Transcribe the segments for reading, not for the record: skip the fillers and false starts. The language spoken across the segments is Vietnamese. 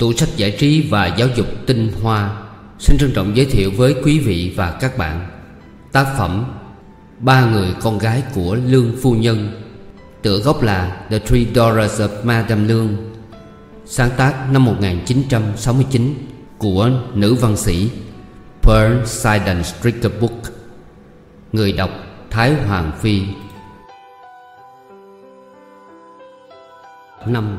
tủ sách giải trí và giáo dục tinh hoa xin trân trọng giới thiệu với quý vị và các bạn tác phẩm Ba người con gái của Lương Phu Nhân, tựa gốc là The Three Daughters of Madame Lương, sáng tác năm 1969 của nữ văn sĩ Pearl Sidon Stricker Book. Người đọc Thái Hoàng Phi. 5.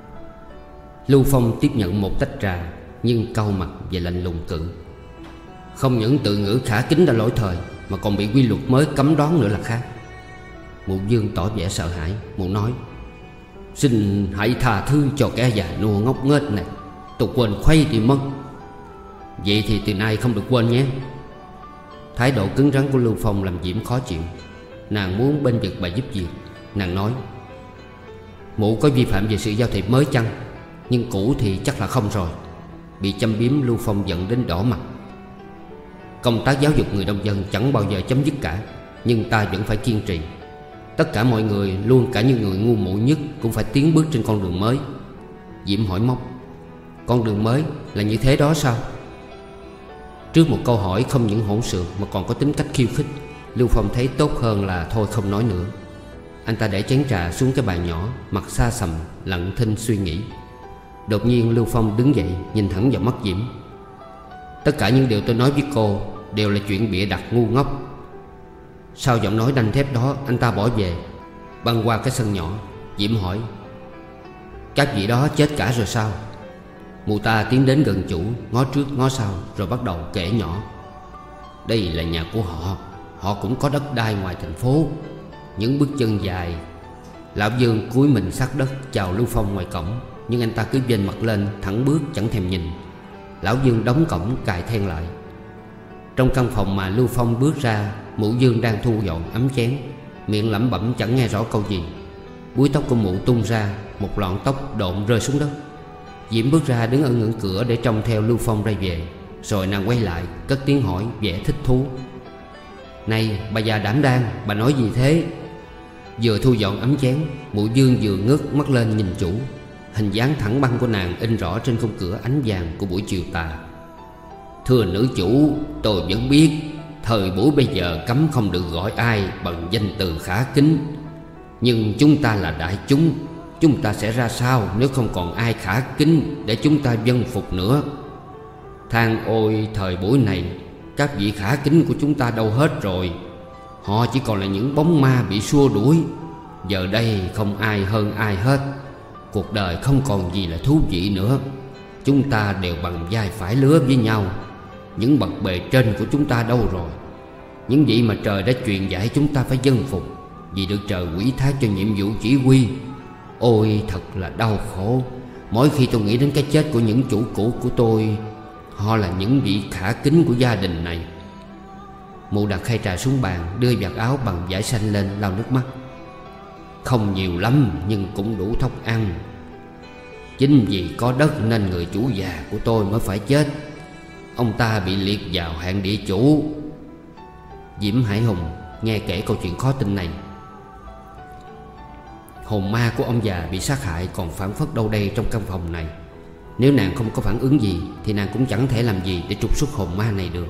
Lưu Phong tiếp nhận một tách trà, nhưng cau mặt và lạnh lùng cự. Không những từ ngữ khả kính đã lỗi thời, mà còn bị quy luật mới cấm đoán nữa là khác. Mụ Dương tỏ vẻ sợ hãi. Mụ nói: "Xin hãy tha thứ cho kẻ già nua ngốc nghếch này. Tôi quên khuấy đi mất." "Vậy thì từ nay không được quên nhé." Thái độ cứng rắn của Lưu Phong làm Diễm khó chịu. Nàng muốn bên vực bà giúp việc. Nàng nói: "Mụ có vi phạm về sự giao thiệp mới chăng? Nhưng cũ thì chắc là không rồi." Bị châm biếm, Lưu Phong giận đến đỏ mặt. Công tác giáo dục người nông dân chẳng bao giờ chấm dứt cả, nhưng ta vẫn phải kiên trì. Tất cả mọi người, luôn cả những người ngu muội nhất, cũng phải tiến bước trên con đường mới. Diễm hỏi móc: "Con đường mới là như thế đó sao?" Trước một câu hỏi không những hỗn xược mà còn có tính cách khiêu khích, Lưu Phong thấy tốt hơn là thôi không nói nữa. Anh ta để chén trà xuống cái bàn nhỏ, mặt xa sầm, lặng thinh suy nghĩ. Đột nhiên Lưu Phong đứng dậy, nhìn thẳng vào mắt Diễm. "Tất cả những điều tôi nói với cô đều là chuyện bịa đặt ngu ngốc." Sau giọng nói đanh thép đó, anh ta bỏ về. Băng qua cái sân nhỏ, Diễm hỏi: "Các vị đó chết cả rồi sao?" Mụ ta tiến đến gần chủ, ngó trước ngó sau, rồi bắt đầu kể nhỏ: "Đây là nhà của họ. Họ cũng có đất đai ngoài thành phố." Những bước chân dài. Lão Dương cúi mình sát đất chào Lưu Phong ngoài cổng, nhưng anh ta cứ vênh mặt lên, thẳng bước chẳng thèm nhìn. Lão Dương đóng cổng cài then lại. Trong căn phòng mà Lưu Phong bước ra, mụ Dương đang thu dọn ấm chén, miệng lẩm bẩm chẳng nghe rõ câu gì. Búi tóc của mụ tung ra, một lọn tóc độn rơi xuống đất. Diễm bước ra đứng ở ngưỡng cửa để trông theo Lưu Phong ra về. Rồi nàng quay lại, cất tiếng hỏi vẻ thích thú: "Này bà già đảm đang, bà nói gì thế?" Vừa thu dọn ấm chén, mụ Dương vừa ngước mắt lên nhìn chủ. Hình dáng thẳng băng của nàng in rõ trên khung cửa ánh vàng của buổi chiều tà. "Thưa nữ chủ, tôi vẫn biết thời buổi bây giờ cấm không được gọi ai bằng danh từ khả kính. Nhưng chúng ta là đại chúng, chúng ta sẽ ra sao nếu không còn ai khả kính để chúng ta vâng phục nữa? Than ôi thời buổi này, các vị khả kính của chúng ta đâu hết rồi? Họ chỉ còn là những bóng ma bị xua đuổi. Giờ đây không ai hơn ai hết. Cuộc đời không còn gì là thú vị nữa. Chúng ta đều bằng vai phải lứa với nhau. Những bậc bề trên của chúng ta đâu rồi? Những vị mà trời đã truyền dạy chúng ta phải vâng phục, vì được trời ủy thác cho nhiệm vụ chỉ huy. Ôi thật là đau khổ. Mỗi khi tôi nghĩ đến cái chết của những chủ cũ của tôi. Họ là những vị khả kính của gia đình này." Mụ đặt khay trà xuống bàn, đưa vạt áo bằng vải xanh lên lau nước mắt. "Không nhiều lắm nhưng cũng đủ thóc ăn. Chính vì có đất nên người chủ già của tôi mới phải chết. Ông ta bị liệt vào hạng địa chủ." Diễm hãi hùng nghe kể câu chuyện khó tin này. Hồn ma của ông già bị sát hại còn phảng phất đâu đây trong căn phòng này. Nếu nàng không có phản ứng gì thì nàng cũng chẳng thể làm gì để trục xuất hồn ma này được.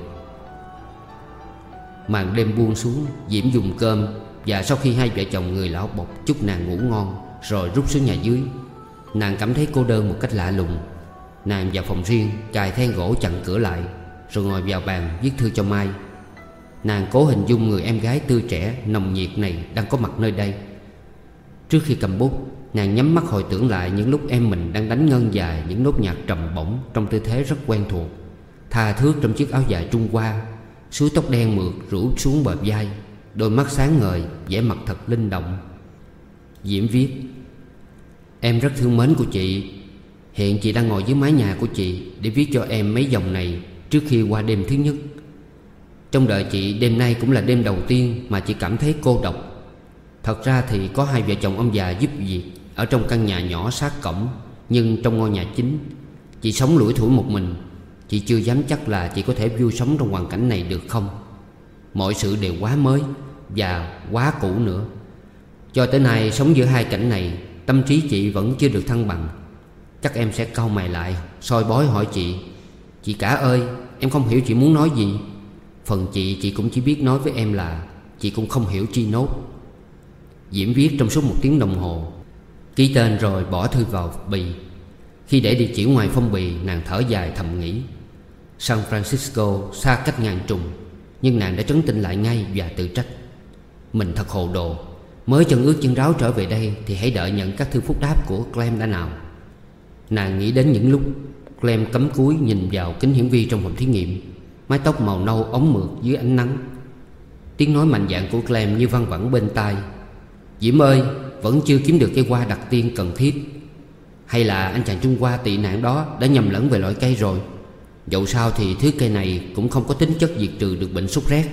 Màn đêm buông xuống, Diễm dùng cơm, và sau khi hai vợ chồng người lão bộc chúc nàng ngủ ngon rồi rút xuống nhà dưới, nàng cảm thấy cô đơn một cách lạ lùng. Nàng vào phòng riêng, cài then gỗ chặn cửa lại, rồi ngồi vào bàn viết thư cho Mai. Nàng cố hình dung người em gái tươi trẻ nồng nhiệt này đang có mặt nơi đây. Trước khi cầm bút, nàng nhắm mắt hồi tưởng lại những lúc em mình đang đánh ngân dài những nốt nhạc trầm bổng trong tư thế rất quen thuộc, tha thướt trong chiếc áo dài Trung Hoa, suối tóc đen mượt rủ xuống bờ vai, đôi mắt sáng ngời, vẻ mặt thật linh động. Diễm viết: "Em rất thương mến của chị. Hiện chị đang ngồi dưới mái nhà của chị để viết cho em mấy dòng này trước khi qua đêm thứ nhất. Trong đời chị, đêm nay cũng là đêm đầu tiên mà chị cảm thấy cô độc. Thật ra thì có hai vợ chồng ông già giúp việc ở trong căn nhà nhỏ sát cổng, nhưng trong ngôi nhà chính, chị sống lủi thủi một mình. Chị chưa dám chắc là chị có thể vui sống trong hoàn cảnh này được không. Mọi sự đều quá mới và quá cũ nữa. Cho tới nay sống giữa hai cảnh này, tâm trí chị vẫn chưa được thăng bằng. Chắc em sẽ cau mày lại, soi bói hỏi chị: "Chị cả ơi, em không hiểu chị muốn nói gì." Phần chị cũng chỉ biết nói với em là chị cũng không hiểu chi nốt. Diễm viết trong suốt 1 tiếng đồng hồ, ký tên rồi bỏ thư vào bì. Khi để địa chỉ ngoài phong bì, nàng thở dài thầm nghĩ: San Francisco xa cách ngàn trùng. Nhưng nàng đã trấn tĩnh lại ngay và tự trách: mình thật hồ đồ. Mới chân ướt chân ráo trở về đây thì hãy đợi nhận các thư phúc đáp của Clem đã nào. Nàng nghĩ đến những lúc Clem cắm cúi nhìn vào kính hiển vi trong phòng thí nghiệm, mái tóc màu nâu óng mượt dưới ánh nắng. Tiếng nói mạnh dạn của Clem như văng vẳng bên tai: "Diễm ơi, vẫn chưa kiếm được cây hoa đặc tiên cần thiết. Hay là anh chàng Trung Hoa tị nạn đó đã nhầm lẫn về loại cây rồi? Dẫu sao thì thứ cây này cũng không có tính chất diệt trừ được bệnh sốt rét."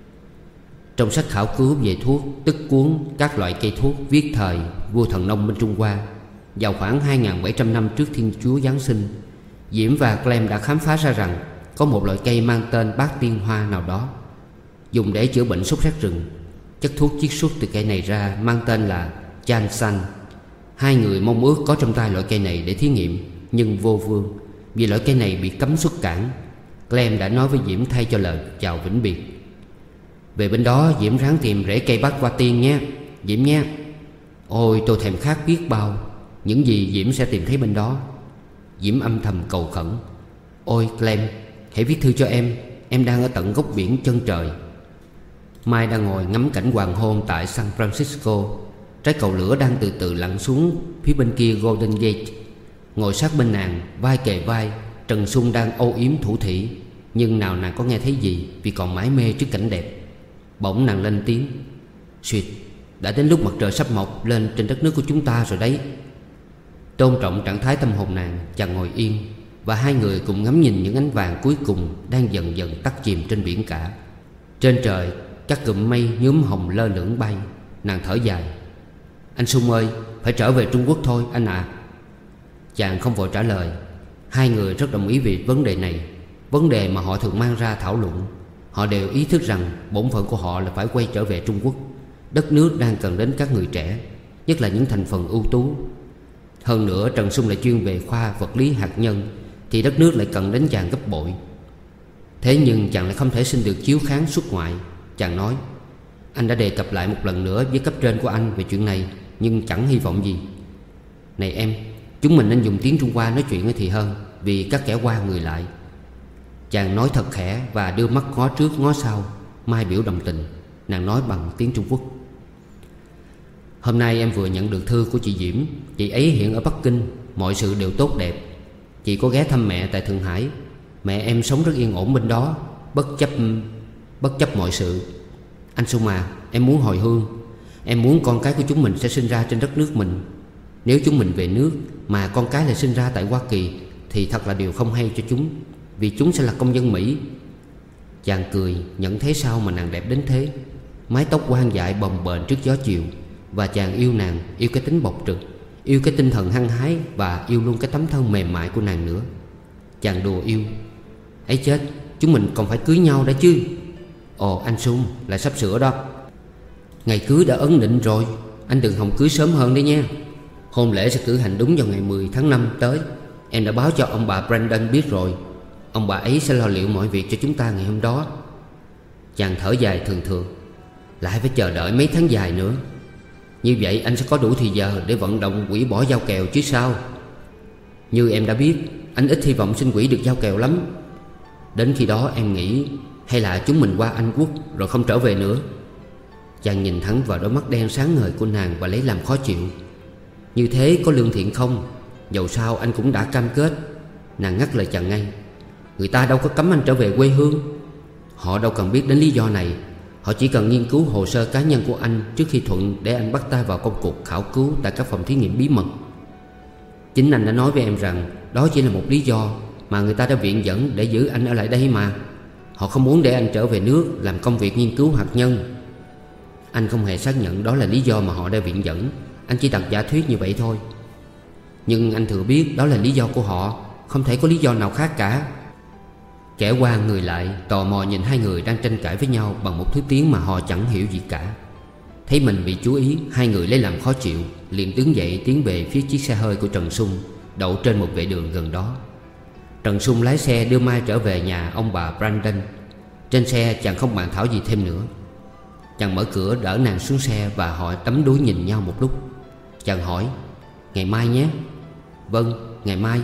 Trong sách khảo cứu về thuốc, tức cuốn Các loại cây thuốc viết thời vua thần nông bên Trung Hoa vào khoảng 2700 năm trước Thiên Chúa Giáng sinh, Diễm và Clem đã khám phá ra rằng có một loại cây mang tên bát tiên hoa nào đó dùng để chữa bệnh sốt rét rừng. Chất thuốc chiết xuất từ cây này ra mang tên là chan xanh. Hai người mong ước có trong tay loại cây này để thí nghiệm, nhưng vô vương, vì loại cây này bị cấm xuất cảng. Clem đã nói với Diễm thay cho lời chào vĩnh biệt: "Về bên đó Diễm ráng tìm rễ cây bát hoa tiên nhé, Diễm nhé." Ôi, tôi thèm khát biết bao những gì Diễm sẽ tìm thấy bên đó. Diễm âm thầm cầu khẩn: "Ôi Clem, hãy viết thư cho em đang ở tận góc biển chân trời." Mai đang ngồi ngắm cảnh hoàng hôn tại San Francisco. Trái cầu lửa đang từ từ lặn xuống phía bên kia Golden Gate. Ngồi sát bên nàng, vai kề vai, Trần Sung đang âu yếm thủ thỉ. Nhưng nào nàng có nghe thấy gì, vì còn mải mê trước cảnh đẹp. Bỗng nàng lên tiếng: "Suyệt, đã đến lúc mặt trời sắp mọc lên trên đất nước của chúng ta rồi đấy." Tôn trọng trạng thái tâm hồn nàng, chàng ngồi yên, và hai người cùng ngắm nhìn những ánh vàng cuối cùng đang dần dần tắt chìm trên biển cả. Trên trời, các cụm mây nhuốm hồng lơ lửng bay. Nàng thở dài: "Anh Sung ơi, phải trở về Trung Quốc thôi anh ạ." Chàng không vội trả lời. Hai người rất đồng ý về vấn đề này, vấn đề mà họ thường mang ra thảo luận. Họ đều ý thức rằng bổn phận của họ là phải quay trở về Trung Quốc. Đất nước đang cần đến các người trẻ, nhất là những thành phần ưu tú. Hơn nữa Trần Sung lại chuyên về khoa vật lý hạt nhân, thì đất nước lại cần đến chàng gấp bội. Thế nhưng chàng lại không thể xin được chiếu kháng xuất ngoại. Chàng nói: "Anh đã đề cập lại một lần nữa với cấp trên của anh về chuyện này, nhưng chẳng hy vọng gì. Này em, chúng mình nên dùng tiếng Trung Hoa nói chuyện thì hơn, vì các kẻ qua người lại." Chàng nói thật khẽ và đưa mắt ngó trước ngó sau. Mai biểu đồng tình. Nàng nói bằng tiếng Trung Quốc: "Hôm nay em vừa nhận được thư của chị Diễm. Chị ấy hiện ở Bắc Kinh, mọi sự đều tốt đẹp. Chị có ghé thăm mẹ tại Thượng Hải. Mẹ em sống rất yên ổn bên đó, bất chấp mọi sự. Anh Sung à, em muốn hồi hương. Em muốn con cái của chúng mình sẽ sinh ra trên đất nước mình. Nếu chúng mình về nước mà con cái lại sinh ra tại Hoa Kỳ thì thật là điều không hay cho chúng, vì chúng sẽ là công dân Mỹ." Chàng cười, nhận thấy sao mà nàng đẹp đến thế. Mái tóc quang dại bồng bềnh trước gió chiều. Và chàng yêu nàng, yêu cái tính bộc trực, yêu cái tinh thần hăng hái, và yêu luôn cái tấm thân mềm mại của nàng nữa. Chàng đùa yêu: "Ấy chết, chúng mình còn phải cưới nhau đã chứ." "Ồ anh Sung, lại sắp sửa đó. Ngày cưới đã ấn định rồi. Anh đừng hòng cưới sớm hơn đấy nha. Hôn lễ sẽ cử hành đúng vào ngày 10 tháng 5 tới. Em đã báo cho ông bà Brandon biết rồi. Ông bà ấy sẽ lo liệu mọi việc cho chúng ta ngày hôm đó." Chàng thở dài thường thường: "Lại phải chờ đợi mấy tháng dài nữa. Như vậy anh sẽ có đủ thì giờ để vận động hủy bỏ giao kèo chứ sao. Như em đã biết, anh ít hy vọng xin hủy được giao kèo lắm. Đến khi đó em nghĩ hay là chúng mình qua Anh Quốc rồi không trở về nữa." Chàng nhìn thẳng vào đôi mắt đen sáng ngời của nàng và lấy làm khó chịu: "Như thế có lương thiện không? Dầu sao anh cũng đã cam kết." Nàng ngắt lời chàng ngay: "Người ta đâu có cấm anh trở về quê hương. Họ đâu cần biết đến lý do này. Họ chỉ cần nghiên cứu hồ sơ cá nhân của anh trước khi thuận để anh bắt tay vào công cuộc khảo cứu tại các phòng thí nghiệm bí mật. Chính anh đã nói với em rằng đó chỉ là một lý do mà người ta đã viện dẫn để giữ anh ở lại đây mà. Họ không muốn để anh trở về nước làm công việc nghiên cứu hạt nhân." Anh không hề xác nhận đó là lý do mà họ đã viện dẫn. Anh chỉ đặt giả thuyết như vậy thôi. Nhưng anh thừa biết đó là lý do của họ, không thể có lý do nào khác cả. Kẻ qua người lại, tò mò nhìn hai người đang tranh cãi với nhau bằng một thứ tiếng mà họ chẳng hiểu gì cả. Thấy mình bị chú ý, hai người lấy làm khó chịu, liền đứng dậy tiến về phía chiếc xe hơi của Trần Sung, đậu trên một vệ đường gần đó. Trần Sung lái xe đưa Mai trở về nhà ông bà Brandon. Trên xe chàng không bàn thảo gì thêm nữa. Chàng mở cửa đỡ nàng xuống xe và họ đắm đuối nhìn nhau một lúc. Chàng hỏi: "Ngày mai nhé." "Vâng, ngày mai."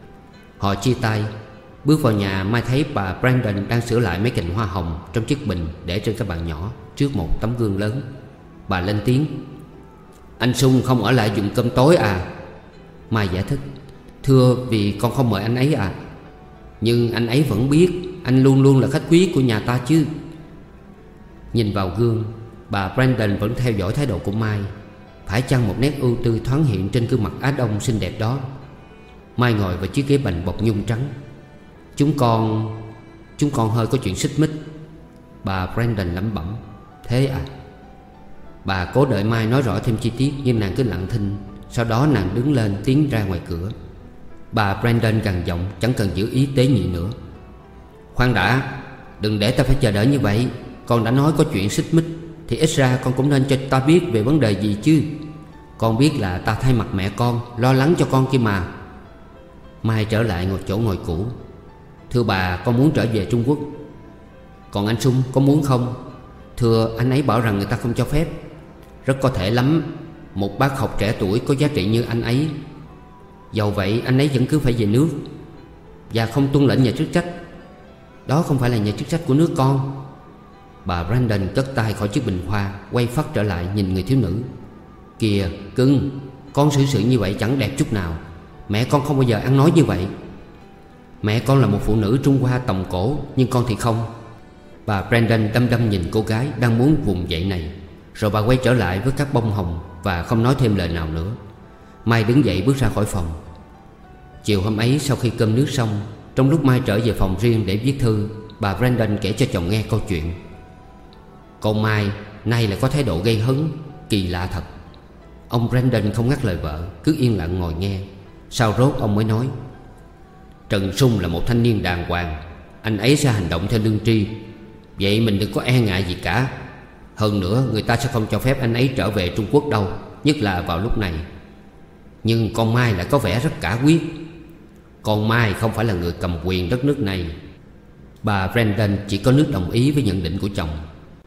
Họ chia tay. Bước vào nhà, Mai thấy bà Brandon đang sửa lại mấy cành hoa hồng trong chiếc bình để trên cái bàn nhỏ trước một tấm gương lớn. Bà lên tiếng: "Anh Sung không ở lại dùng cơm tối à?" Mai giải thích: "Thưa, vì con không mời anh ấy à." "Nhưng anh ấy vẫn biết anh luôn luôn là khách quý của nhà ta chứ." Nhìn vào gương, bà Brandon vẫn theo dõi thái độ của Mai. Phải chăng một nét ưu tư thoáng hiện trên gương mặt Á Đông xinh đẹp đó? Mai ngồi vào chiếc ghế bành bọc nhung trắng. Chúng con hơi có chuyện xích mích." Bà Brandon lẩm bẩm: "Thế à?" Bà cố đợi Mai nói rõ thêm chi tiết, nhưng nàng cứ lặng thinh. Sau đó nàng đứng lên tiến ra ngoài cửa. Bà Brandon gằn giọng, chẳng cần giữ ý tế nhị nữa: "Khoan đã, đừng để ta phải chờ đợi như vậy. Con đã nói có chuyện xích mích thì ít ra con cũng nên cho ta biết về vấn đề gì chứ. Con biết là ta thay mặt mẹ con lo lắng cho con kia mà." Mai trở lại ngồi chỗ ngồi cũ. "Thưa bà, con muốn trở về Trung Quốc." "Còn anh Sung có muốn không?" "Thưa, anh ấy bảo rằng người ta không cho phép." "Rất có thể lắm. Một bác học trẻ tuổi có giá trị như anh ấy. Dầu vậy anh ấy vẫn cứ phải về nước và không tuân lệnh nhà chức trách. Đó không phải là nhà chức trách của nước con." Bà Brandon cất tay khỏi chiếc bình hoa, quay phắt trở lại nhìn người thiếu nữ. "Kìa cưng, con xử sự như vậy chẳng đẹp chút nào. Mẹ con không bao giờ ăn nói như vậy. Mẹ con là một phụ nữ Trung Hoa tòng cổ, nhưng con thì không." Bà Brandon đăm đăm nhìn cô gái đang muốn vùng dậy này. Rồi bà quay trở lại với các bông hồng và không nói thêm lời nào nữa. Mai đứng dậy bước ra khỏi phòng. Chiều hôm ấy, sau khi cơm nước xong, trong lúc Mai trở về phòng riêng để viết thư, bà Brandon kể cho chồng nghe câu chuyện. "Con Mai nay lại có thái độ gây hấn, kỳ lạ thật." Ông Brandon không ngắt lời vợ, cứ yên lặng ngồi nghe. Sau rốt ông mới nói: "Trần Sung là một thanh niên đàng hoàng. Anh ấy sẽ hành động theo lương tri. Vậy mình đừng có e ngại gì cả. Hơn nữa, người ta sẽ không cho phép anh ấy trở về Trung Quốc đâu, nhất là vào lúc này. Nhưng con Mai lại có vẻ rất cả quyết. Con Mai không phải là người cầm quyền đất nước này." Bà Brandon chỉ có nước đồng ý với nhận định của chồng.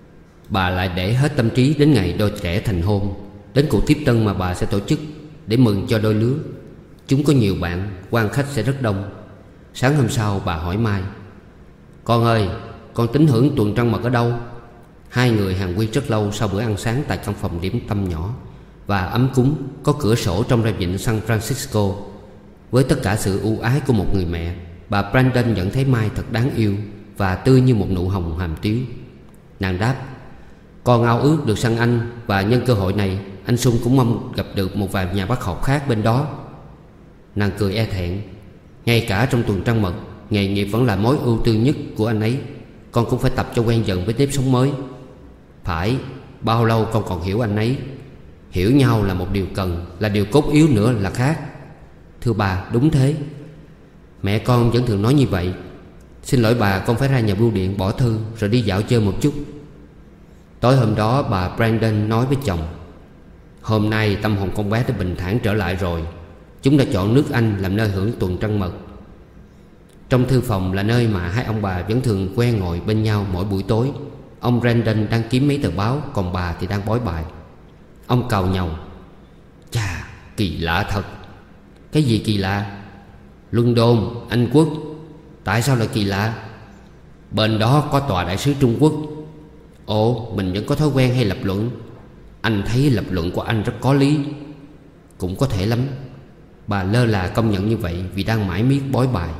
Bà lại để hết tâm trí đến ngày đôi trẻ thành hôn, đến cuộc tiếp tân mà bà sẽ tổ chức để mừng cho đôi lứa. Chúng có nhiều bạn, quan khách sẽ rất đông. Sáng hôm sau bà hỏi Mai: "Con ơi, con tính hưởng tuần trăng mật ở đâu?" Hai người hàn huyên rất lâu sau bữa ăn sáng tại căn phòng điểm tâm nhỏ và ấm cúng có cửa sổ trông ra vịnh San Francisco. Với tất cả sự ưu ái của một người mẹ, bà Brandon nhận thấy Mai thật đáng yêu và tươi như một nụ hồng hàm tiếu. Nàng đáp: "Con ao ước được săn anh, và nhân cơ hội này anh Sung cũng mong gặp được một vài nhà bác học khác bên đó." Nàng cười e thẹn: "Ngay cả trong tuần trăng mật, nghề nghiệp vẫn là mối ưu tư nhất của anh ấy. Con cũng phải tập cho quen dần với nếp sống mới." "Phải, bao lâu con còn hiểu anh ấy. Hiểu nhau là một điều cần, là điều cốt yếu nữa là khác." "Thưa bà, đúng thế. Mẹ con vẫn thường nói như vậy. Xin lỗi bà, con phải ra nhà bưu điện bỏ thư rồi đi dạo chơi một chút." Tối hôm đó bà Brandon nói với chồng: "Hôm nay tâm hồn con bé đã bình thản trở lại rồi. Chúng đã chọn nước Anh làm nơi hưởng tuần trăng mật." Trong thư phòng là nơi mà hai ông bà vẫn thường quen ngồi bên nhau mỗi buổi tối. Ông Brandon đang kiếm mấy tờ báo, còn bà thì đang bói bài. Ông càu nhàu: "Chà, kỳ lạ thật." "Cái gì kỳ lạ?" "London, Anh Quốc." "Tại sao lại kỳ lạ?" "Bên đó có tòa đại sứ Trung Quốc." "Ồ, mình vẫn có thói quen hay lập luận." "Anh thấy lập luận của anh rất có lý." "Cũng có thể lắm." Bà lơ là công nhận như vậy vì đang mải miết bói bài.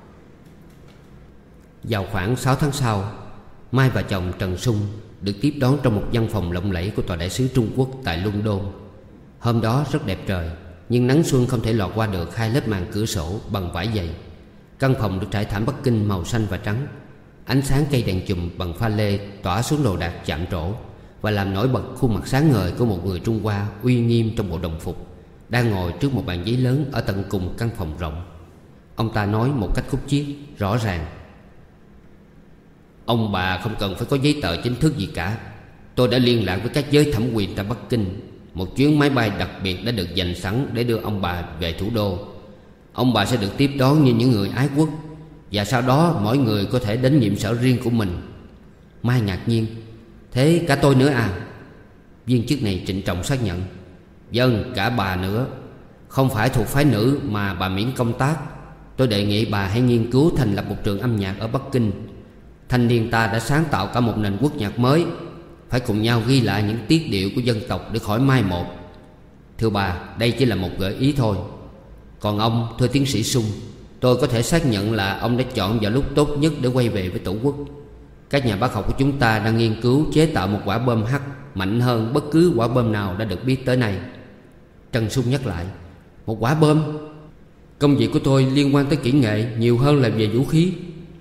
Vào khoảng 6 tháng sau, Mai và chồng Trần Sung được tiếp đón trong một văn phòng lộng lẫy của tòa đại sứ Trung Quốc tại London. Hôm đó rất đẹp trời, nhưng nắng xuân không thể lọt qua được hai lớp màn cửa sổ bằng vải dày. Căn phòng được trải thảm Bắc Kinh màu xanh và trắng. Ánh sáng cây đèn chùm bằng pha lê tỏa xuống đồ đạc chạm trổ và làm nổi bật khuôn mặt sáng ngời của một người Trung Hoa uy nghiêm trong bộ đồng phục, đang ngồi trước một bàn giấy lớn ở tận cùng căn phòng rộng. Ông ta nói một cách khúc chiết, rõ ràng: "Ông bà không cần phải có giấy tờ chính thức gì cả. Tôi đã liên lạc với các giới thẩm quyền tại Bắc Kinh. Một chuyến máy bay đặc biệt đã được dành sẵn để đưa ông bà về thủ đô. Ông bà sẽ được tiếp đón như những người ái quốc, và sau đó mỗi người có thể đến nhiệm sở riêng của mình. Mai ngạc nhiên: Thế cả tôi nữa à? Viên chức này trịnh trọng xác nhận: Vâng, cả bà nữa. Không phải thuộc phái nữ mà bà miễn công tác. Tôi đề nghị bà hãy nghiên cứu thành lập một trường âm nhạc ở Bắc Kinh. Thanh niên ta đã sáng tạo cả một nền quốc nhạc mới. Phải cùng nhau ghi lại những tiết điệu của dân tộc để khỏi mai một. Thưa bà, đây chỉ là một gợi ý thôi. Còn ông, thưa tiến sĩ Sung, tôi có thể xác nhận là ông đã chọn vào lúc tốt nhất để quay về với Tổ quốc. Các nhà bác học của chúng ta đang nghiên cứu chế tạo một quả bom H mạnh hơn bất cứ quả bom nào đã được biết tới nay. Trần Sung nhắc lại: Một quả bom? Công việc của tôi liên quan tới kỹ nghệ nhiều hơn là về vũ khí.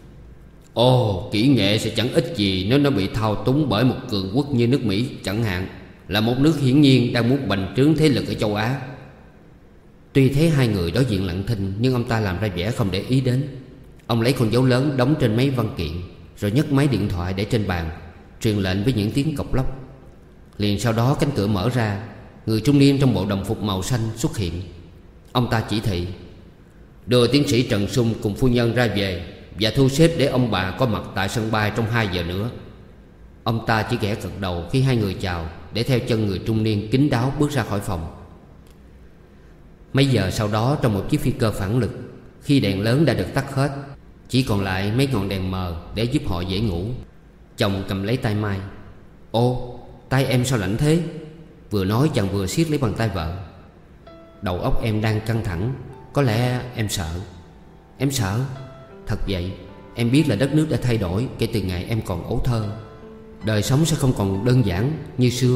Ồ, kỹ nghệ sẽ chẳng ích gì nếu nó bị thao túng bởi một cường quốc như nước Mỹ chẳng hạn, là một nước hiển nhiên đang muốn bành trướng thế lực ở châu Á. Tuy thấy hai người đối diện lặng thinh, nhưng ông ta làm ra vẻ không để ý đến. Ông lấy con dấu lớn đóng trên mấy văn kiện, rồi nhấc máy điện thoại để trên bàn, truyền lệnh với những tiếng cộc lốc. Liền sau đó cánh cửa mở ra. Người trung niên trong bộ đồng phục màu xanh xuất hiện. Ông ta chỉ thị: Đưa tiến sĩ Trần Sung cùng phu nhân ra về, và thu xếp để ông bà có mặt tại sân bay trong 2 giờ nữa. Ông ta chỉ ghẻ gật đầu khi hai người chào, để theo chân người trung niên kín đáo bước ra khỏi phòng. Mấy giờ sau đó, trong một chiếc phi cơ phản lực, khi đèn lớn đã được tắt hết, chỉ còn lại mấy ngọn đèn mờ để giúp họ dễ ngủ, chồng cầm lấy tay Mai. Ô, tay em sao lạnh thế? Vừa nói chàng vừa siết lấy bàn tay vợ. Đầu óc em đang căng thẳng. Có lẽ em sợ. Em sợ? Thật vậy. Em biết là đất nước đã thay đổi kể từ ngày em còn ấu thơ. Đời sống sẽ không còn đơn giản như xưa.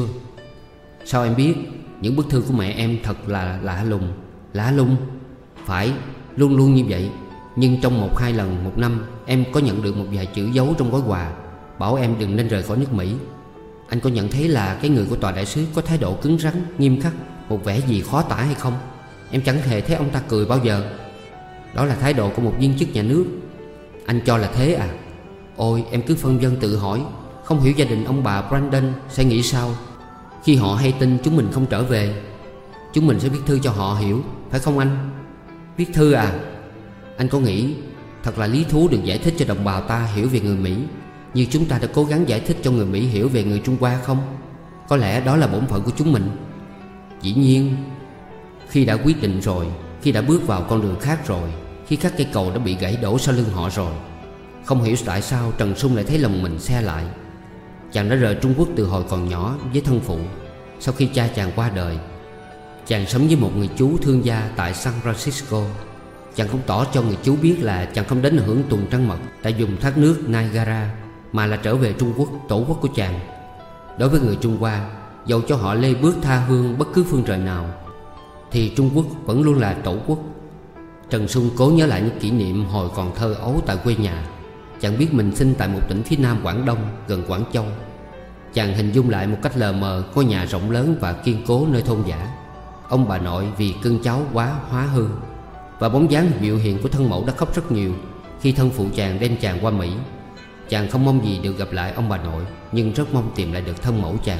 Sao em biết? Những bức thư của mẹ em thật là lạ lùng. Lạ lùng? Phải, luôn luôn như vậy. Nhưng trong 1-2 lần một năm, em có nhận được một vài chữ dấu trong gói quà, bảo em đừng nên rời khỏi nước Mỹ. Anh có nhận thấy là cái người của tòa đại sứ có thái độ cứng rắn, nghiêm khắc, một vẻ gì khó tả hay không? Em chẳng hề thấy ông ta cười bao giờ. Đó là thái độ của một viên chức nhà nước. Anh cho là thế à? Ôi, em cứ phân vân tự hỏi, không hiểu gia đình ông bà Brandon sẽ nghĩ sao khi họ hay tin chúng mình không trở về. Chúng mình sẽ viết thư cho họ hiểu, phải không anh? Viết thư à? Anh có nghĩ thật là lý thú được giải thích cho đồng bào ta hiểu về người Mỹ như chúng ta đã cố gắng giải thích cho người Mỹ hiểu về người Trung Hoa không? Có lẽ đó là bổn phận của chúng mình. Dĩ nhiên, khi đã quyết định rồi, khi đã bước vào con đường khác rồi, khi các cây cầu đã bị gãy đổ sau lưng họ rồi, không hiểu tại sao Trần Sung lại thấy lòng mình se lại. Chàng đã rời Trung Quốc từ hồi còn nhỏ với thân phụ. Sau khi cha chàng qua đời, chàng sống với một người chú thương gia tại San Francisco. Chàng không tỏ cho người chú biết là chàng không đến hưởng tuần trăng mật tại vùng thác nước Niagara, mà là trở về Trung Quốc, tổ quốc của chàng. Đối với người Trung Hoa, dầu cho họ lê bước tha hương bất cứ phương trời nào, thì Trung Quốc vẫn luôn là tổ quốc. Trần Sung cố nhớ lại những kỷ niệm hồi còn thơ ấu tại quê nhà. Chàng biết mình sinh tại một tỉnh phía nam Quảng Đông, gần Quảng Châu. Chàng hình dung lại một cách lờ mờ ngôi nhà rộng lớn và kiên cố nơi thôn dã. Ông bà nội vì cưng cháu quá hóa hư, và bóng dáng dịu hiền của thân mẫu đã khóc rất nhiều khi thân phụ chàng đem chàng qua Mỹ. Chàng không mong gì được gặp lại ông bà nội, nhưng rất mong tìm lại được thân mẫu chàng.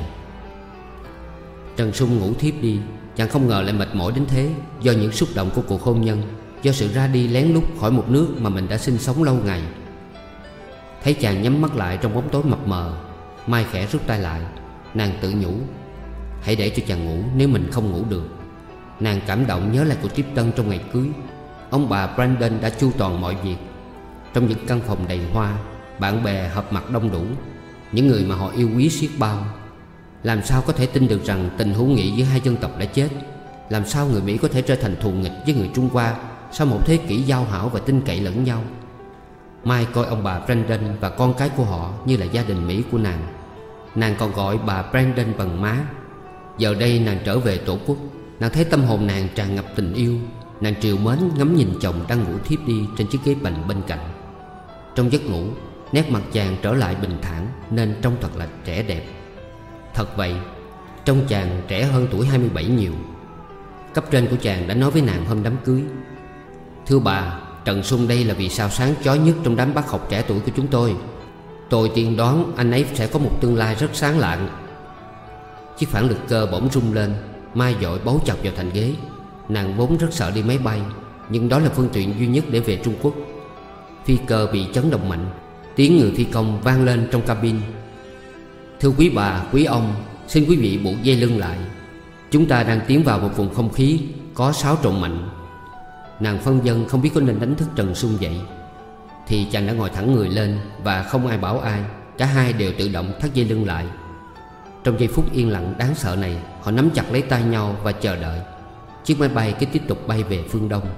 Trần Sung ngủ thiếp đi. Chàng không ngờ lại mệt mỏi đến thế, do những xúc động của cuộc hôn nhân, do sự ra đi lén lút khỏi một nước mà mình đã sinh sống lâu ngày. Thấy chàng nhắm mắt lại trong bóng tối mập mờ, Mai khẽ rút tay lại. Nàng tự nhủ: hãy để cho chàng ngủ nếu mình không ngủ được. Nàng cảm động nhớ lại cuộc tiếp tân trong ngày cưới. Ông bà Brandon đã chu toàn mọi việc. Trong những căn phòng đầy hoa, bạn bè họp mặt đông đủ, những người mà họ yêu quý xiết bao. Làm sao có thể tin được rằng tình hữu nghị giữa hai dân tộc đã chết? Làm sao người Mỹ có thể trở thành thù nghịch với người Trung Hoa sau một thế kỷ giao hảo và tin cậy lẫn nhau? Mai coi ông bà Brandon và con cái của họ như là gia đình Mỹ của nàng. Nàng còn gọi bà Brandon bằng má. Giờ đây nàng trở về tổ quốc. Nàng thấy tâm hồn nàng tràn ngập tình yêu. Nàng trìu mến ngắm nhìn chồng đang ngủ thiếp đi trên chiếc ghế bành bên cạnh. Trong giấc ngủ, nét mặt chàng trở lại bình thản, nên trông thật là trẻ đẹp. Thật vậy, trông chàng trẻ hơn tuổi 27 nhiều. Cấp trên của chàng đã nói với nàng hôm đám cưới: thưa bà, Trần Sung đây là vì sao sáng chói nhất trong đám bác học trẻ tuổi của chúng tôi. Tôi tiên đoán anh ấy sẽ có một tương lai rất sáng lạng. Chiếc phản lực cơ bỗng rung lên. Mai vội bấu chặt vào thành ghế. Nàng vốn rất sợ đi máy bay, nhưng đó là phương tiện duy nhất để về Trung Quốc. Phi cơ bị chấn động mạnh. Tiếng người phi công vang lên trong cabin. Thưa quý bà, quý ông, xin quý vị buộc dây lưng lại. Chúng ta đang tiến vào một vùng không khí có xáo trộn mạnh. Nàng phân dân không biết có nên đánh thức Trần Sung dậy, thì chàng đã ngồi thẳng người lên và không ai bảo ai. Cả hai đều tự động thắt dây lưng lại. Trong giây phút yên lặng đáng sợ này, họ nắm chặt lấy tay nhau và chờ đợi. Chiếc máy bay cứ tiếp tục bay về phương đông.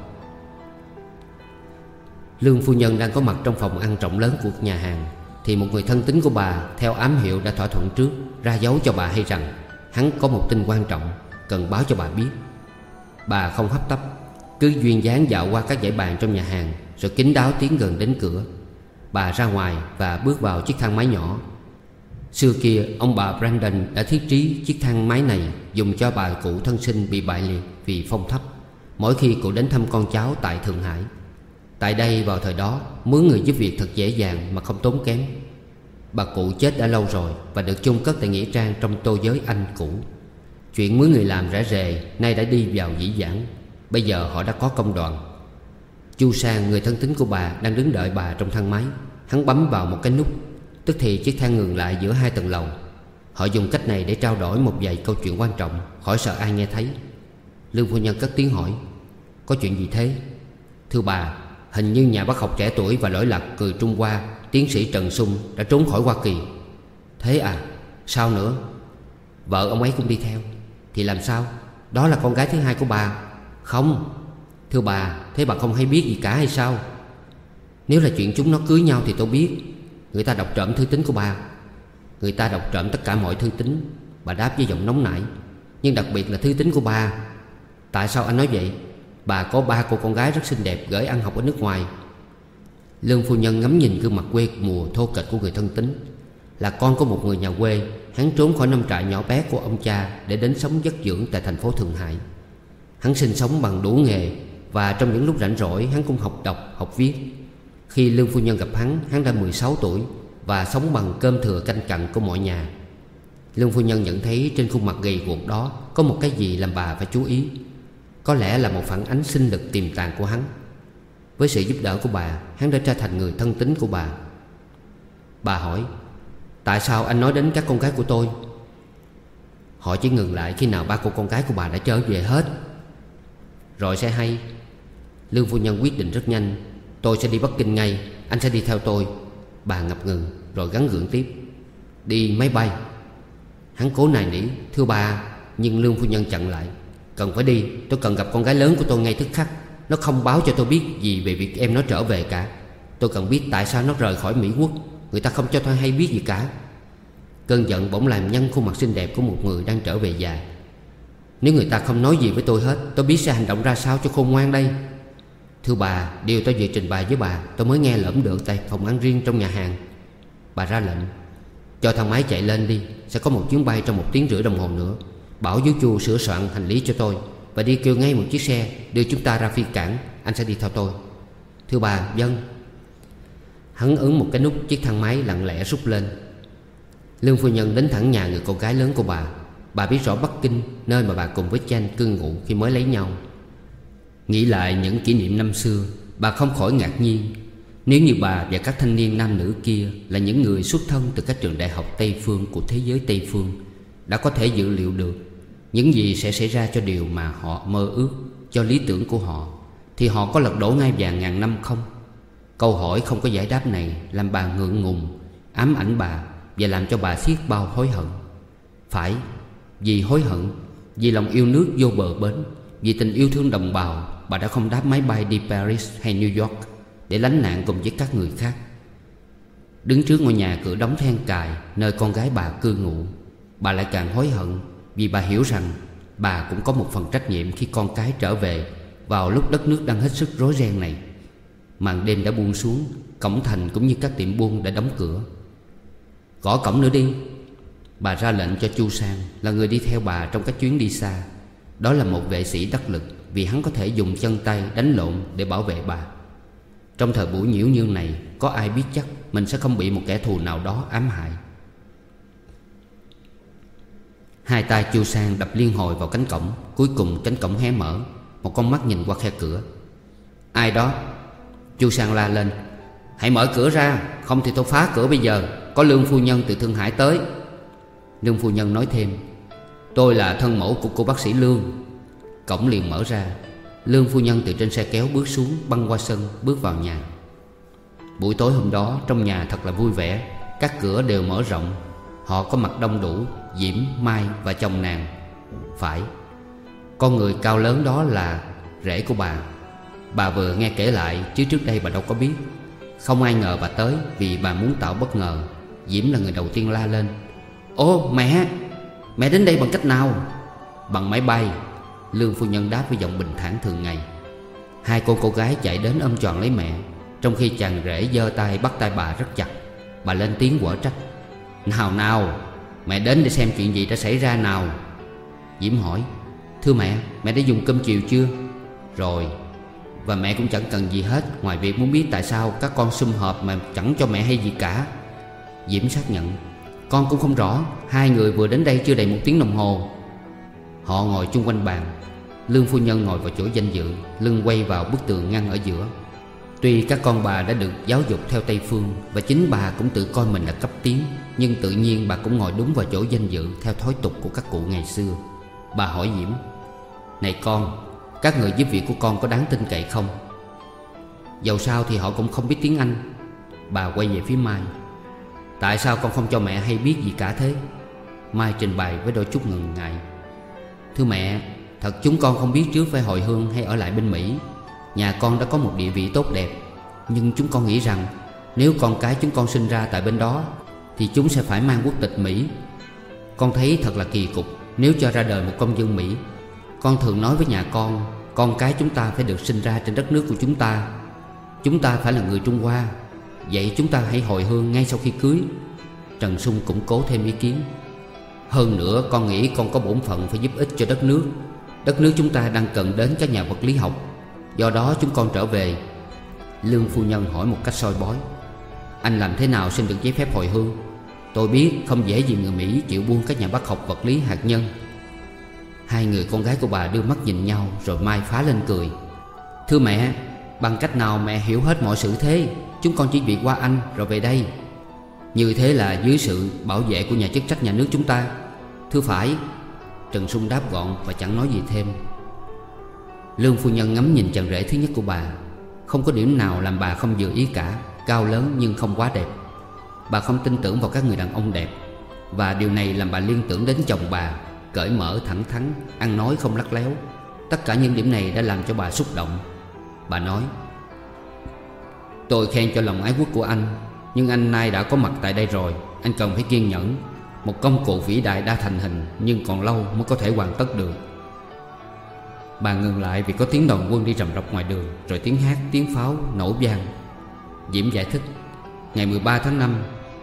Lương phu nhân đang có mặt trong phòng ăn rộng lớn của nhà hàng, thì một người thân tín của bà theo ám hiệu đã thỏa thuận trước ra dấu cho bà hay rằng hắn có một tin quan trọng cần báo cho bà biết. Bà không hấp tấp, cứ duyên dáng dạo qua các dãy bàn trong nhà hàng, rồi kín đáo tiến gần đến cửa. Bà ra ngoài và bước vào chiếc thang máy nhỏ. Xưa kia ông bà Brandon đã thiết trí chiếc thang máy này dùng cho bà cụ thân sinh bị bại liệt vì phong thấp, mỗi khi cụ đến thăm con cháu tại Thượng Hải. Tại đây vào thời đó, mướn người giúp việc thật dễ dàng mà không tốn kém. Bà cụ chết đã lâu rồi và được chôn cất tại nghĩa trang trong tô giới Anh cũ. Chuyện mướn người làm rã rề nay đã đi vào dĩ dãn. Bây giờ họ đã có công đoàn. Chu Sang, người thân tín của bà, đang đứng đợi bà trong thang máy. Hắn bấm vào một cái nút, tức thì chiếc thang ngừng lại giữa hai tầng lầu. Họ dùng cách này để trao đổi một vài câu chuyện quan trọng, khỏi sợ ai nghe thấy. Lương phu nhân cất tiếng hỏi: có chuyện gì thế? Thưa bà, hình như nhà bác học trẻ tuổi và lỗi lạc người Trung Hoa, tiến sĩ Trần Sung đã trốn khỏi Hoa Kỳ. Thế à? Sao nữa? Vợ ông ấy cũng đi theo. Thì làm sao? Đó là con gái thứ hai của bà. Không. Thưa bà, thế bà không hay biết gì cả hay sao? Nếu là chuyện chúng nó cưới nhau thì tôi biết. Người ta đọc trộm thư tín của bà. Người ta đọc trộm tất cả mọi thư tín. Bà đáp với giọng nóng nảy. Nhưng đặc biệt là thư tín của bà. Tại sao anh nói vậy? Bà có 3 cô con gái rất xinh đẹp gửi ăn học ở nước ngoài. Lương phu nhân ngắm nhìn gương mặt quê mùa thô kệch của người thân tín. Là con của một người nhà quê, hắn trốn khỏi nông trại nhỏ bé của ông cha để đến sống vất dưỡng tại thành phố Thượng Hải. Hắn sinh sống bằng đủ nghề, và trong những lúc rảnh rỗi hắn cũng học đọc, học viết. Khi Lương phu nhân gặp hắn đã 16 tuổi và sống bằng cơm thừa canh cặn của mọi nhà. Lương phu nhân nhận thấy trên khuôn mặt gầy guộc đó có một cái gì làm bà phải chú ý. Có lẽ là một phản ánh sinh lực tiềm tàng của hắn. Với sự giúp đỡ của bà, hắn đã trở thành người thân tín của bà. Bà hỏi: tại sao anh nói đến các con gái của tôi? Họ chỉ ngừng lại khi nào 3 cô con gái của bà đã trở về hết. Rồi sẽ hay. Lương phu nhân quyết định rất nhanh: tôi sẽ đi Bắc Kinh ngay, anh sẽ đi theo tôi. Bà ngập ngừng rồi gắng gượng tiếp: đi máy bay. Hắn cố nài nỉ: thưa bà. Nhưng Lương phu nhân chặn lại: cần phải đi, tôi cần gặp con gái lớn của tôi ngay tức khắc. Nó không báo cho tôi biết gì về việc em nó trở về cả. Tôi cần biết tại sao nó rời khỏi Mỹ Quốc. Người ta không cho tôi hay biết gì cả. Cơn giận bỗng làm nhăn khuôn mặt xinh đẹp của một người đang trở về già. Nếu người ta không nói gì với tôi hết, tôi biết sẽ hành động ra sao cho khôn ngoan đây. Thưa bà, điều tôi vừa trình bày với bà tôi mới nghe lỡm được tại phòng ăn riêng trong nhà hàng. Bà ra lệnh: cho thang máy chạy lên đi. Sẽ có một chuyến bay trong 1 tiếng rưỡi đồng hồ nữa. Bảo với Chu sửa soạn hành lý cho tôi, và đi kêu ngay một chiếc xe đưa chúng ta ra phi cảng. Anh sẽ đi theo tôi. Thưa bà, vâng. Hắn ấn một cái nút, chiếc thang máy lặng lẽ rút lên. Lương phu nhân đến thẳng nhà người con gái lớn của bà. Bà biết rõ Bắc Kinh, nơi mà bà cùng với Chan cư ngụ khi mới lấy nhau. Nghĩ lại những kỷ niệm năm xưa, bà không khỏi ngạc nhiên. Nếu như bà và các thanh niên nam nữ kia là những người xuất thân từ các trường đại học Tây phương của thế giới Tây phương, đã có thể dự liệu được những gì sẽ xảy ra cho điều mà họ mơ ước, cho lý tưởng của họ, thì họ có lật đổ ngai vàng ngàn năm không? Câu hỏi không có giải đáp này làm bà ngượng ngùng, ám ảnh bà, và làm cho bà xiết bao hối hận. Phải, vì hối hận, vì lòng yêu nước vô bờ bến, vì tình yêu thương đồng bào, bà đã không đáp máy bay đi Paris hay New York để lánh nạn cùng với các người khác. Đứng trước ngôi nhà cửa đóng then cài nơi con gái bà cư ngụ, bà lại càng hối hận, vì bà hiểu rằng bà cũng có một phần trách nhiệm khi con cái trở về vào lúc đất nước đang hết sức rối ren này. Màn đêm đã buông xuống, cổng thành cũng như các tiệm buôn đã đóng cửa. Gõ cổng nữa đi. Bà ra lệnh cho Chu Sang, là người đi theo bà trong các chuyến đi xa. Đó là một vệ sĩ đắc lực, vì hắn có thể dùng chân tay đánh lộn để bảo vệ bà. Trong thời buổi nhiễu nhương này, có ai biết chắc mình sẽ không bị một kẻ thù nào đó ám hại. Hai tay Chu Sang đập liên hồi vào cánh cổng. Cuối cùng cánh cổng hé mở. Một con mắt nhìn qua khe cửa. Ai đó? Chu Sang la lên. Hãy mở cửa ra, không thì tôi phá cửa bây giờ. Có Lương phu nhân từ Thượng Hải tới. Lương phu nhân nói thêm. Tôi là thân mẫu của cô bác sĩ Lương. Cổng liền mở ra. Lương phu nhân từ trên xe kéo bước xuống, băng qua sân, bước vào nhà. Buổi tối hôm đó trong nhà thật là vui vẻ. Các cửa đều mở rộng. Họ có mặt đông đủ. Diễm, Mai và chồng nàng. Phải, con người cao lớn đó là rể của bà. Bà vừa nghe kể lại, chứ trước đây bà đâu có biết. Không ai ngờ bà tới, vì bà muốn tạo bất ngờ. Diễm là người đầu tiên la lên. Ô mẹ, mẹ đến đây bằng cách nào? Bằng máy bay. Lương phu nhân đáp với giọng bình thản thường ngày. Hai cô gái chạy đến ôm trọn lấy mẹ, trong khi chàng rể giơ tay bắt tay bà rất chặt. Bà lên tiếng quở trách. Nào nào, mẹ đến để xem chuyện gì đã xảy ra nào. Diễm hỏi. Thưa mẹ, mẹ đã dùng cơm chiều chưa? Rồi. Và mẹ cũng chẳng cần gì hết, ngoài việc muốn biết tại sao các con sum họp mà chẳng cho mẹ hay gì cả. Diễm xác nhận. Con cũng không rõ. Hai người vừa đến đây chưa đầy 1 tiếng đồng hồ. Họ ngồi chung quanh bàn. Lương phu nhân ngồi vào chỗ danh dự, lưng quay vào bức tường ngăn ở giữa. Tuy các con bà đã được giáo dục theo Tây Phương, và chính bà cũng tự coi mình là cấp tiến, nhưng tự nhiên bà cũng ngồi đúng vào chỗ danh dự theo thói tục của các cụ ngày xưa. Bà hỏi Diễm. Này con, các người giúp việc của con có đáng tin cậy không? Dầu sao thì họ cũng không biết tiếng Anh. Bà quay về phía Mai. Tại sao con không cho mẹ hay biết gì cả thế? Mai trình bày với đôi chút ngần ngại. Thưa mẹ, thật chúng con không biết trước phải hồi hương hay ở lại bên Mỹ. Nhà con đã có một địa vị tốt đẹp, nhưng chúng con nghĩ rằng nếu con cái chúng con sinh ra tại bên đó thì chúng sẽ phải mang quốc tịch Mỹ. Con thấy thật là kỳ cục nếu cho ra đời một công dân Mỹ. Con thường nói với nhà con cái chúng ta phải được sinh ra trên đất nước của chúng ta. Chúng ta phải là người Trung Hoa. Vậy chúng ta hãy hồi hương ngay sau khi cưới. Trần Sung củng cố thêm ý kiến. Hơn nữa con nghĩ con có bổn phận phải giúp ích cho đất nước. Đất nước chúng ta đang cần đến các nhà vật lý học. Do đó chúng con trở về. Lương phu nhân hỏi một cách soi bói. Anh làm thế nào xin được giấy phép hồi hương? Tôi biết không dễ gì người Mỹ chịu buông các nhà bác học vật lý hạt nhân. Hai người con gái của bà đưa mắt nhìn nhau, rồi Mai phá lên cười. Thưa mẹ, bằng cách nào mẹ hiểu hết mọi sự thế? Chúng con chỉ việc qua Anh rồi về đây. Như thế là dưới sự bảo vệ của nhà chức trách nhà nước chúng ta. Thưa phải. Trần Sung đáp gọn và chẳng nói gì thêm. Lương phu nhân ngắm nhìn chàng rể thứ nhất của bà. Không có điểm nào làm bà không vừa ý cả. Cao lớn nhưng không quá đẹp. Bà không tin tưởng vào các người đàn ông đẹp, và điều này làm bà liên tưởng đến chồng bà, cởi mở, thẳng thắn, ăn nói không lắt léo. Tất cả những điểm này đã làm cho bà xúc động. Bà nói. Tôi khen cho lòng ái quốc của anh, nhưng anh nay đã có mặt tại đây rồi. Anh cần phải kiên nhẫn. Một công cụ vĩ đại đã thành hình, nhưng còn lâu mới có thể hoàn tất được. Bà ngừng lại vì có tiếng đoàn quân đi rầm rập ngoài đường, rồi tiếng hát, tiếng pháo nổ vang. Diễm giải thích. Ngày 13 tháng 5.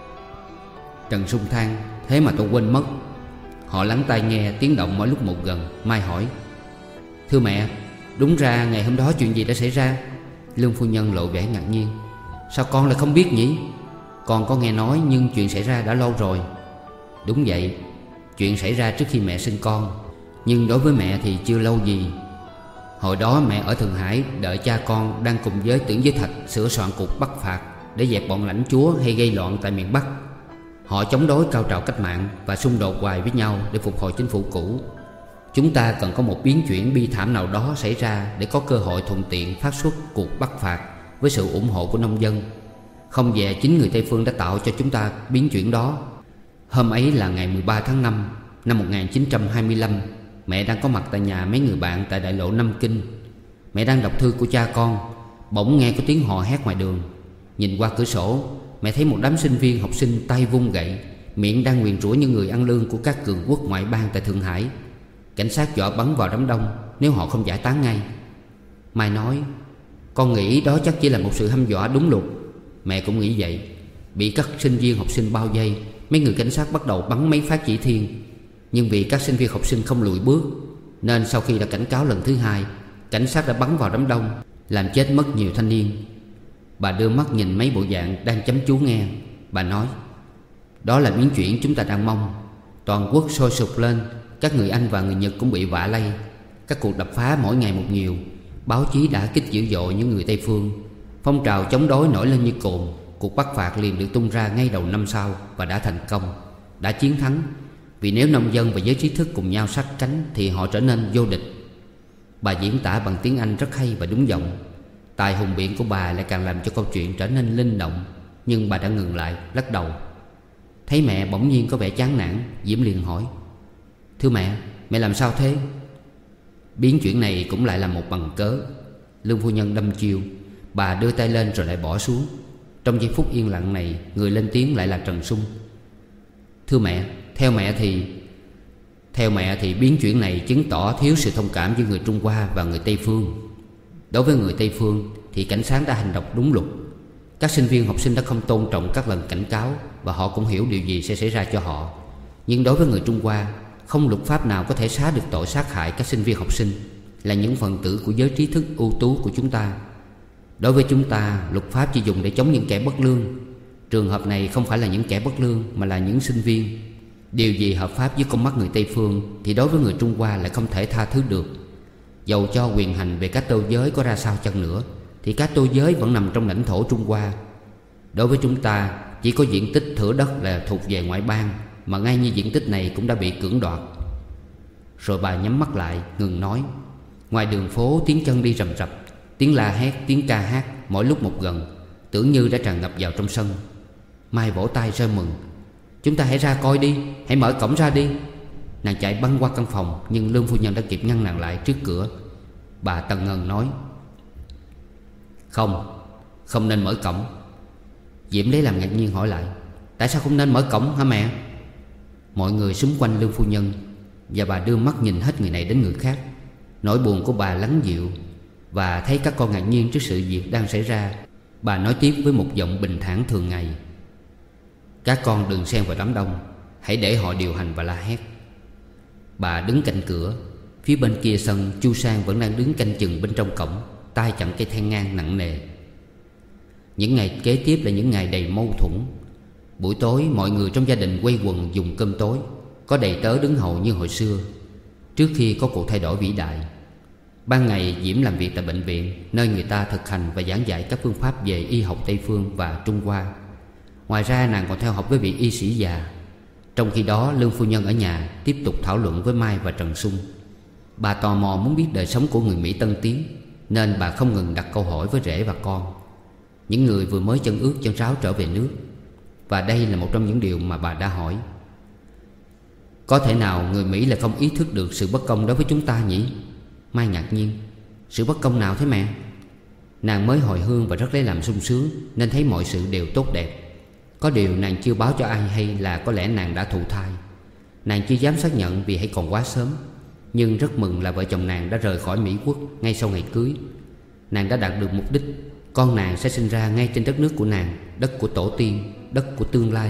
Trần Sung than. Thế mà tôi quên mất. Họ lắng tai nghe tiếng động mỗi lúc một gần. Mai hỏi. Thưa mẹ, đúng ra ngày hôm đó chuyện gì đã xảy ra? Lương phu nhân lộ vẻ ngạc nhiên. Sao con lại không biết nhỉ? Con có nghe nói, nhưng chuyện xảy ra đã lâu rồi. Đúng vậy, chuyện xảy ra trước khi mẹ sinh con, nhưng đối với mẹ thì chưa lâu gì. Hồi đó mẹ ở Thượng Hải đợi cha con đang cùng với Tưởng Giới Thạch sửa soạn cuộc bắt phạt để dẹp bọn lãnh chúa hay gây loạn tại miền Bắc. Họ chống đối cao trào cách mạng và xung đột hoài với nhau để phục hồi chính phủ cũ. Chúng ta cần có một biến chuyển bi thảm nào đó xảy ra để có cơ hội thuận tiện phát xuất cuộc bắt phạt với sự ủng hộ của nông dân. Không dè chính người Tây Phương đã tạo cho chúng ta biến chuyển đó. Hôm ấy là ngày 13 tháng 5 năm 1925. Mẹ đang có mặt tại nhà mấy người bạn tại đại lộ Nam Kinh. Mẹ đang đọc thư của cha con. Bỗng nghe có tiếng hò hét ngoài đường. Nhìn qua cửa sổ, mẹ thấy một đám sinh viên học sinh tay vung gậy, miệng đang nguyền rủa như người ăn lương của các cường quốc ngoại bang tại Thượng Hải. Cảnh sát dọa bắn vào đám đông nếu họ không giải tán ngay. Mai nói. Con nghĩ đó chắc chỉ là một sự hăm dọa đúng luật. Mẹ cũng nghĩ vậy. Bị các sinh viên học sinh bao vây, mấy người cảnh sát bắt đầu bắn mấy phát chỉ thiên. Nhưng vì các sinh viên học sinh không lùi bước, nên sau khi đã cảnh cáo lần thứ hai, cảnh sát đã bắn vào đám đông, làm chết mất nhiều thanh niên. Bà đưa mắt nhìn mấy bộ dạng đang chăm chú nghe. Bà nói. Đó là biến chuyển chúng ta đang mong. Toàn quốc sôi sục lên. Các người Anh và người Nhật cũng bị vạ lây. Các cuộc đập phá mỗi ngày một nhiều. Báo chí đã kích dữ dội những người Tây phương. Phong trào chống đối nổi lên như cồn. Cuộc bắt phạt liền được tung ra ngay đầu năm sau và đã thành công, đã chiến thắng. Vì nếu nông dân và giới trí thức cùng nhau sát cánh thì họ trở nên vô địch. Bà diễn tả bằng tiếng Anh rất hay và đúng giọng. Tài hùng biện của bà lại càng làm cho câu chuyện trở nên linh động. Nhưng bà đã ngừng lại, lắc đầu. Thấy mẹ bỗng nhiên có vẻ chán nản, Diễm liền hỏi: Thưa mẹ làm sao thế? Biến chuyện này cũng lại là một bằng cớ. Lương phu nhân đâm chiêu. Bà đưa tay lên rồi lại bỏ xuống. Trong giây phút yên lặng này, người lên tiếng lại là Trần Sung. Thưa mẹ, theo mẹ thì biến chuyện này chứng tỏ thiếu sự thông cảm giữa người Trung Hoa và người Tây phương. Đối với người Tây phương thì cảnh sát đã hành động đúng luật. Các sinh viên học sinh đã không tôn trọng các lần cảnh cáo, và họ cũng hiểu điều gì sẽ xảy ra cho họ. Nhưng đối với người Trung Hoa, không luật pháp nào có thể xóa được tội sát hại các sinh viên học sinh, là những phần tử của giới trí thức ưu tú của chúng ta. Đối với chúng ta, luật pháp chỉ dùng để chống những kẻ bất lương. Trường hợp này không phải là những kẻ bất lương mà là những sinh viên. Điều gì hợp pháp dưới con mắt người Tây phương thì đối với người Trung Hoa lại không thể tha thứ được. Dầu cho quyền hành về các tô giới có ra sao chăng nữa thì các tô giới vẫn nằm trong lãnh thổ Trung Hoa. Đối với chúng ta, chỉ có diện tích thửa đất là thuộc về ngoại bang, mà ngay như diện tích này cũng đã bị cưỡng đoạt. Rồi bà nhắm mắt lại, ngừng nói. Ngoài đường phố tiếng chân đi rầm rập, tiếng la hét, tiếng ca hát mỗi lúc một gần, tưởng như đã tràn ngập vào trong sân. Mai vỗ tay rơi mừng. Chúng ta hãy ra coi đi, hãy mở cổng ra đi. Nàng chạy băng qua căn phòng, nhưng Lương phu nhân đã kịp ngăn nàng lại trước cửa. Bà tần ngần nói: Không nên mở cổng. Diễm lấy làm ngạc nhiên hỏi lại: Tại sao không nên mở cổng hả mẹ? Mọi người xung quanh Lương phu nhân, và bà đưa mắt nhìn hết người này đến người khác. Nỗi buồn của bà lắng dịu, và thấy các con ngạc nhiên trước sự việc đang xảy ra, bà nói tiếp với một giọng bình thản thường ngày: Các con đừng xen vào đám đông, hãy để họ điều hành và la hét. Bà đứng cạnh cửa. Phía bên kia sân, Chu Sang vẫn đang đứng canh chừng bên trong cổng, tay chặn cây then ngang nặng nề. Những ngày kế tiếp là những ngày đầy mâu thuẫn. Buổi tối mọi người trong gia đình quây quần dùng cơm tối. Có đầy tớ đứng hầu như hồi xưa, trước khi có cuộc thay đổi vĩ đại. Ban ngày Diễm làm việc tại bệnh viện, nơi người ta thực hành và giảng dạy các phương pháp về y học Tây phương và Trung Hoa. Ngoài ra nàng còn theo học với vị y sĩ già. Trong khi đó Lương phu nhân ở nhà tiếp tục thảo luận với Mai và Trần Sung. Bà tò mò muốn biết đời sống của người Mỹ tân tiến, nên bà không ngừng đặt câu hỏi với rể và con, những người vừa mới chân ướt chân ráo trở về nước. Và đây là một trong những điều mà bà đã hỏi: Có thể nào người Mỹ lại không ý thức được sự bất công đối với chúng ta nhỉ? Mai ngạc nhiên: Sự bất công nào thế mẹ? Nàng mới hồi hương và rất lấy làm sung sướng, nên thấy mọi sự đều tốt đẹp. Có điều nàng chưa báo cho ai hay là có lẽ nàng đã thụ thai. Nàng chưa dám xác nhận vì hãy còn quá sớm. Nhưng rất mừng là vợ chồng nàng đã rời khỏi Mỹ quốc ngay sau ngày cưới. Nàng đã đạt được mục đích. Con nàng sẽ sinh ra ngay trên đất nước của nàng, đất của tổ tiên, đất của tương lai.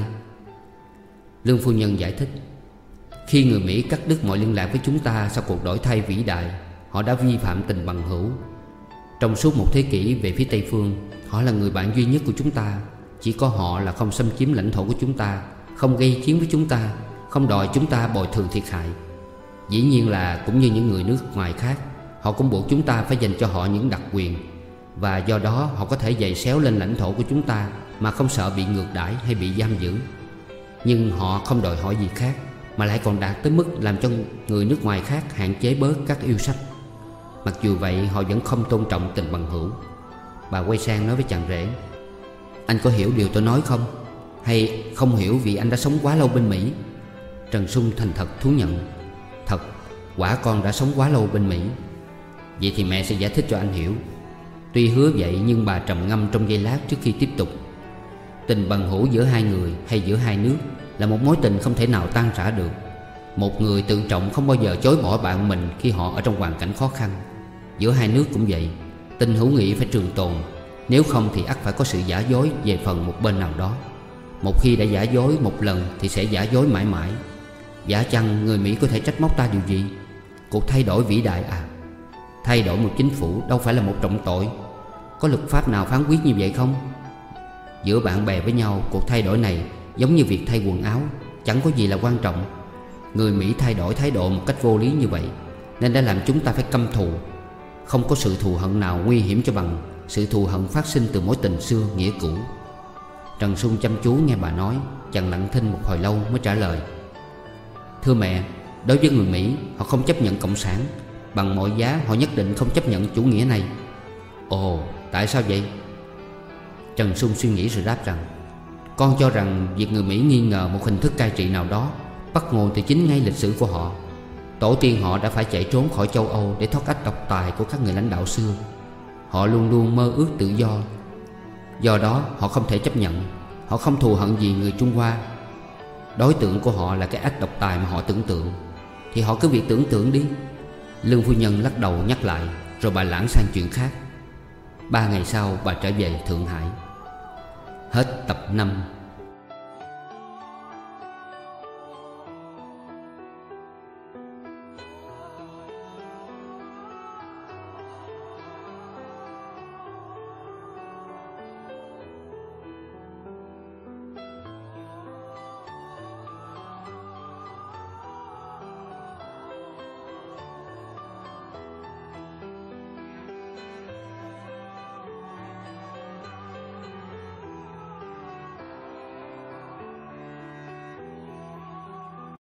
Lương phu nhân giải thích: Khi người Mỹ cắt đứt mọi liên lạc với chúng ta sau cuộc đổi thay vĩ đại, họ đã vi phạm tình bằng hữu. Trong suốt một thế kỷ về phía Tây phương, họ là người bạn duy nhất của chúng ta. Chỉ có họ là không xâm chiếm lãnh thổ của chúng ta, không gây chiến với chúng ta, không đòi chúng ta bồi thường thiệt hại. Dĩ nhiên là cũng như những người nước ngoài khác, họ cũng buộc chúng ta phải dành cho họ những đặc quyền. Và do đó họ có thể giày xéo lên lãnh thổ của chúng ta mà không sợ bị ngược đãi hay bị giam giữ. Nhưng họ không đòi hỏi gì khác, mà lại còn đạt tới mức làm cho người nước ngoài khác hạn chế bớt các yêu sách. Mặc dù vậy họ vẫn không tôn trọng tình bằng hữu. Bà quay sang nói với chàng rể: Anh có hiểu điều tôi nói không? Hay không hiểu vì anh đã sống quá lâu bên Mỹ? Trần Sung thành thật thú nhận: Thật, quả con đã sống quá lâu bên Mỹ. Vậy thì mẹ sẽ giải thích cho anh hiểu. Tuy hứa vậy nhưng bà trầm ngâm trong giây lát trước khi tiếp tục: Tình bằng hữu giữa hai người hay giữa hai nước là một mối tình không thể nào tan rã được. Một người tự trọng không bao giờ chối bỏ bạn mình khi họ ở trong hoàn cảnh khó khăn. Giữa hai nước cũng vậy, tình hữu nghị phải trường tồn. Nếu không thì ắt phải có sự giả dối về phần một bên nào đó. Một khi đã giả dối một lần thì sẽ giả dối mãi mãi. Giả chăng người Mỹ có thể trách móc ta điều gì? Cuộc thay đổi vĩ đại à? Thay đổi một chính phủ đâu phải là một trọng tội. Có luật pháp nào phán quyết như vậy không? Giữa bạn bè với nhau, cuộc thay đổi này giống như việc thay quần áo, chẳng có gì là quan trọng. Người Mỹ thay đổi thái độ một cách vô lý như vậy, nên đã làm chúng ta phải căm thù. Không có sự thù hận nào nguy hiểm cho bằng sự thù hận phát sinh từ mối tình xưa nghĩa cũ. Trần Sung chăm chú nghe bà nói, chàng lặng thinh một hồi lâu mới trả lời. Thưa mẹ, đối với người Mỹ, họ không chấp nhận cộng sản. Bằng mọi giá họ nhất định không chấp nhận chủ nghĩa này. Ồ, tại sao vậy? Trần Sung suy nghĩ rồi đáp rằng, con cho rằng việc người Mỹ nghi ngờ một hình thức cai trị nào đó bắt nguồn từ chính ngay lịch sử của họ. Tổ tiên họ đã phải chạy trốn khỏi châu Âu để thoát ách độc tài của các người lãnh đạo xưa. Họ luôn luôn mơ ước tự do. Do đó họ không thể chấp nhận. Họ không thù hận gì người Trung Hoa. Đối tượng của họ là cái ách độc tài mà họ tưởng tượng, thì họ cứ việc tưởng tượng đi. Lương phu nhân lắc đầu nhắc lại, rồi bà lảng sang chuyện khác. 3 ngày sau bà trở về Thượng Hải. Hết tập 5.